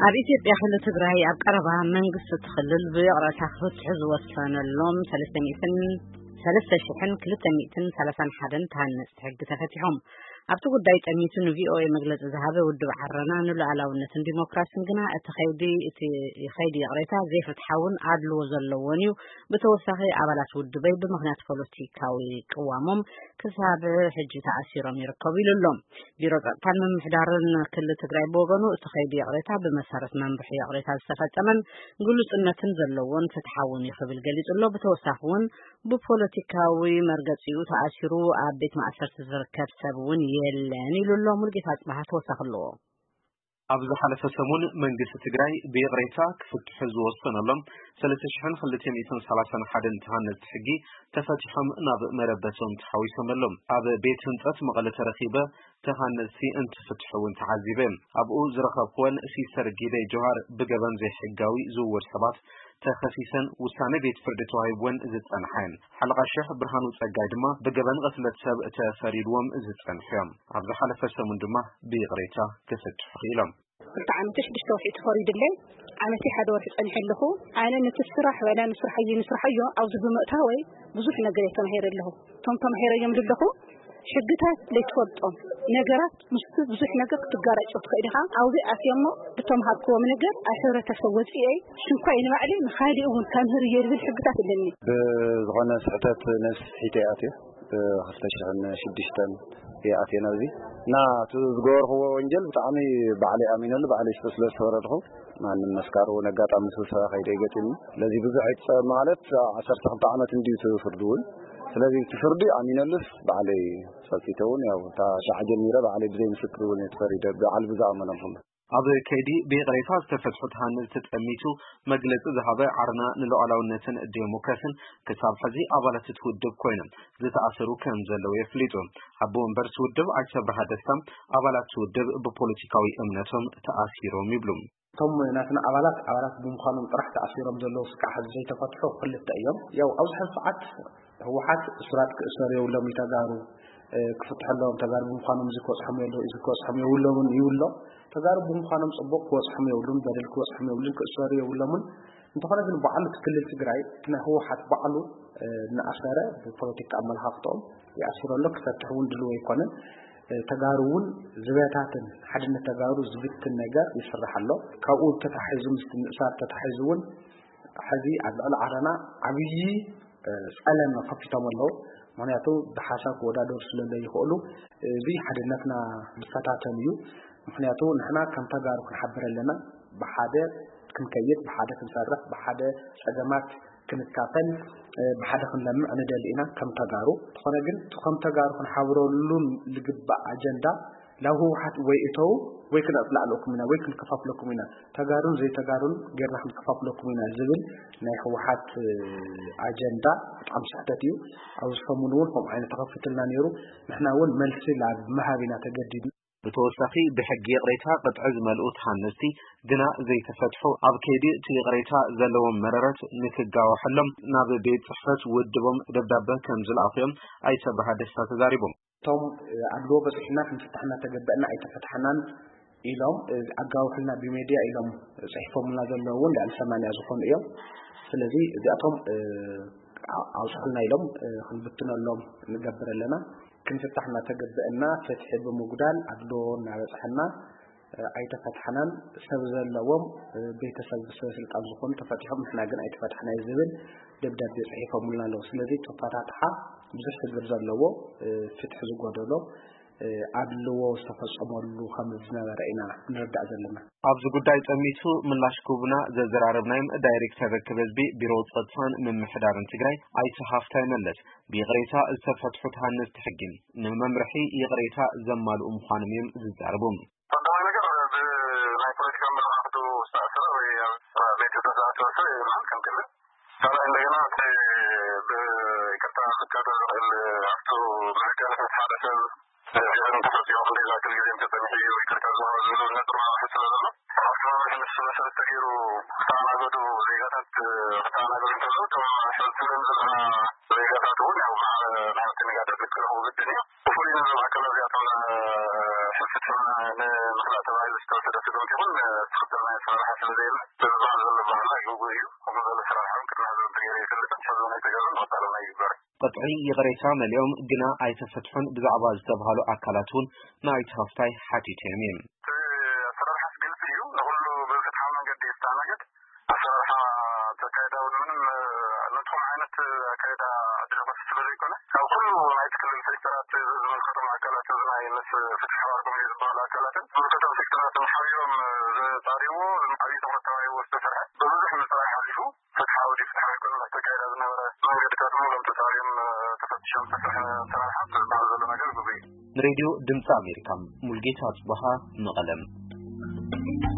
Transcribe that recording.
ኣብ ኢትዮጵያ ክልል ትግራይ ኣብ ቀረባ መንግስቲ ትኽልል ብቕረታ ክትሕዝ ወሰነሎም 3231 ተሃነፅቲ ሕጊ ተፈቲሖም ኣብቲ ጉዳይ ጠሚቱን ቪኦኤ መግለፂ ዝሃበ ውድብ ዓረና ንሉዓላውነትን ዲሞክራሲን ግና እቲ ኸይዲ ቅሬታ ዘይፍትሓውን ኣድልዎ ዘለዎን እዩ ብተወሳኺ ኣባላት ውድበይ ብምኽንያት ፖለቲካዊ ቅዋሞም ክሳብ ሕጂ ተኣሲሮም ይርከቡ ኢሎም ቢሮ ጸጥታን ምምሕዳርን ክልል ትግራይ ብወገኑ እቲ ኸይዲ ቅሬታ ብመሰረት መንብሒ ቅሬታ ዝተፈጸመን ግሉጽነትን ዘለዎን ፍትሓውን ይኽብል ገሊጹሎ ብተወሳኺ እውን ብፖለቲካዊ መርገጺኡ ተኣሲሩ ኣብ ቤት ማእሰርቲ ዝርከብ ሰብ እውን የለን ኢሉሎ ሙልጌታ ጽባህ ተወሳኺለዎ ኣብዚ ሓለፈ ሰሙን መንግስቲ ትግራይ ብቅሬታ ክፍትሑ ዝወሰነሎም 3231 ተሃነፅቲ ሕጊ ተፈቲሖም ናብ መረበቶም ተሓዊሶም ኣሎም ኣብ ቤት ህንፀት መቐለ ተረኺበ ተሃነፅቲ እንትፍትሑውን ተዓዚበ ኣብኡ ዝረኸብክወን ሲስተር ጊደይ ጆሃር ብገበን ዘይሕጋዊ ዝውውር ሰባት ተኸሲሰን ውሳነ ቤት ፍርዲ ተዋሂብወን ዝጸንሐን ሓለቓ ሸህ ብርሃኑ ጸጋይ ድማ ብገበን ቅትለት ሰብ ተፈሪድዎም ዝጸንሑዮም ኣብዚ ሓለፈ ሰሙን ድማ ብቅሬታ ክፍትሑ ኢሎም ብጣዕሚ ተሽድሽተውሒ ተፈሪድለይ ዓመት ሓደ ወርሒ ጸኒሐ ኣለኹ ኣነ ንትስራሕ ወላ ንስራሕዮ ኣብዚ ብምእታወይ ብዙሕ ነገር የተማሂረ ኣለኹ ቶም ተማሂረዮም ዘለኹ ሕግታት ለይትፈልጦም ነገራት ምስቲ ብዙሕ ነገር ክትጋራጭ ትኽእልኻ ኣብዚ ኣትየሞ ብተምሃርክዎም ነገር ኣብ ሕብረተሰብ ወፂአ ሽንኳይ ንባዕሊ ንኻሊእ እውን ተምህር የብል ሕግታት ኣለኒ ብዝኾነ ስሕተት ነስ ሒተያት 2006 يأتينا ذي نا تزور هو إنجيل بتعني بعلي أمينه بعلي استسلم سوره ما النسكار ونجات أمسوسها خيري جتني الذي بزعت مالت 10 عامات نديو تفردون الذي تفردي أمينه لس بعلي سلفيتون أو تشعج الميرة بعلي بزي مسكرون يتفرد بعلي بزع منهم ኣብ ከይዲ ብቅሬታ ዝተፈትሑ ተሃነፅቲ ተጠሚቱ መግለፂ ዝሃበ ዓርና ንሉዓላውነትን ዲሞክራሲን ክሳብ ሕዚ ኣባላት ትውድብ ኮይኖም ዝተኣሰሩ ከም ዘለዉ የፍሊጡ ኣቦ ወንበር ትውድብ ኣይተብርሃ ደስታ ኣባላት ትውድብ ብፖለቲካዊ እምነቶም ተኣሲሮም ይብሉ ቶም ናትና ኣባላት ብምዃኖም ጥራሕ ተኣሲሮም ዘለዉ ስቃሕ ሕዚ ዘይተፈትሑ ክልተ እዮም ያው ኣብዚ ሕዚ ሰዓት ህወሓት እስራት ክእሰረዮም ይተጋሩ ክፍትሐሎም ተጋሩ ብምዃኖም ዝኮጽሖም የብሎምን ይብሎ ተጋሩ ብምዃኖም ጽቡቕ ክወጽሖም የብሉን በደል ክወጽሖም የብሉን ክእሰሩ የብሎምን እንተኾነ ግን በዓሉ ትክልል ትግራይ ናይ ህወሓት በዓሉ ንኣሰረ ብፖለቲካ ኣመለኻኽቶም ይኣስረሎ ክፈትሑን ድልዎ ይኮነን ተጋሩውን ዝበታትን ሓድነት ተጋሩ ዝብትን ነገር ይስራሓሎ ካብኡ ተታሒዙ ምስ ንእሳት ተታሒዙውን ሕዚ ኣብ ልዕሊ ዓረና ዓብዪ ጸለም ከፊቶም ኣለዉ ምክንያቱ ብሓሳብ ወዳደር ስለለ ይኽእሉ እዚ ሓድነትና ብፈታተን እዩ ምክንያቱ ንሕና ከም ተጋሩ ክንሓብር ኣለና ብሓደ ክንከይድ ብሓደ ክንሰርሕ ብሓደ ፀገማት ክንካፈል ብሓደ ክንለምዕ ንደሊ ኢና ከም ተጋሩ ተኾነ ግን ከም ተጋሩ ክንሓብረሉን ዝግባእ ኣጀንዳ ላው ህወሓት ወይ እተው ወይ ክንጥላዕለኩም ኢና ወይ ክንከፋፍለኩም ኢና ተጋሩን ዘይተጋሩን ጌርና ክንከፋፍለኩም ኢና ዝብል ናይ ህወሓት ኣጀንዳ በጣም ስሕተት እዩ ኣብ ሰሙኑን ከም ዓይነት ተኸፍተልና ነይሩ ንሕና እውን መልሲ ላብ መሃቢና ተገዲድና ብተወሳኺ ብሕጊ ቅሬታ ቅጥዒ ዝመልኡ ተሃነፅቲ ግና ዘይተፈትሑ ኣብ ከይዲ እቲ ቅሬታ ዘለዎም መረረት ንክጋወሐሎም ናብ ቤት ጽሕፈት ውድቦም ደብዳቤ ከም ዝለኣኽዮም ኣይተብርሃ ደስታ ተዛሪቦም ቶም ኣድልዎ በፂሕና ክንፍታሕና ተገበአና ኣይተፈትሐናን ኢሎም ኣጋውሕልና ብሜድያ ኢሎም ጽሒፎምና ዘለዉ እውን ልዕሊ 80 ዝኾኑ እዮም ስለዚ እዚኣቶም ኣውፅሑልና ኢሎም ክንብትነሎም ንገብር ኣለና ክንፍታሕና ተገበአና ፈትሒ ብምጉዳል ኣድልዎ እናበፅሐና ኣይተፈትሐናን ሰብ ዘለዎም ቤተሰብ ስልጣን ዝኾኑ ተፈቲሖም ንሕና ግን ኣይተፈትሐና ዝብል ደብዳቤ ጽሒፎምልና ኣለዉ ስለዚ ተፈታትሓ ብዙሕ ችግር ዘለዎ ፍትሒ ዝጎደሎ ኣድልዎ ዝተፈጸመሉ ከም ዝነበረ ኢና ንርዳእ ዘለና ኣብዚ ጉዳይ ጠሚቱ ምላሽ ክቡና ዘዘራረብናዮም ዳይሬክተር ርክብ ህዝቢ ቢሮ ጸጥታን ምምሕዳርን ትግራይ ኣይተ ሃፍታይ መለስ ብቅሬታ ዝተፈትሑ ተሃነፅቲ ሕጊ ንመምርሒ ይቅሬታ ዘማልኡ ምዃኖም እዮም ዝዛረቡ تبعي استوصل تدوم كمان تخطرنا صراحة لدينا بعض البعض يقولوا هم ذول صراحة ممكن هذا التغيير كله تحصلون يتجاوزون وصلنا يقدر قطعي يغريتام اليوم جنا أيتفتحون بزعباز تبهالو أكلاتون نايت هفتاي حتي تيمين صراحة قلت اليوم نقول بفتحنا قد يستعنا قد صراحة تكايدا ونمن ندخل عينة كايدا أدربة السبري كنا أو كل ما يتكلم فكرات من خطم أكلات زنا ينس فتح واركم يزبال أكلات مرتبط فكرات محايرهم طاريو أي تمرتاي واستفرها بروح من صراحة لفو فتح ودي فتح يكون تكايدا زنا ما قد كاتمو لم تتاريم تفتشون تفتح صراحة بعض المجال ببي راديو دمت أمريكا ملقيت أصبحا مغلم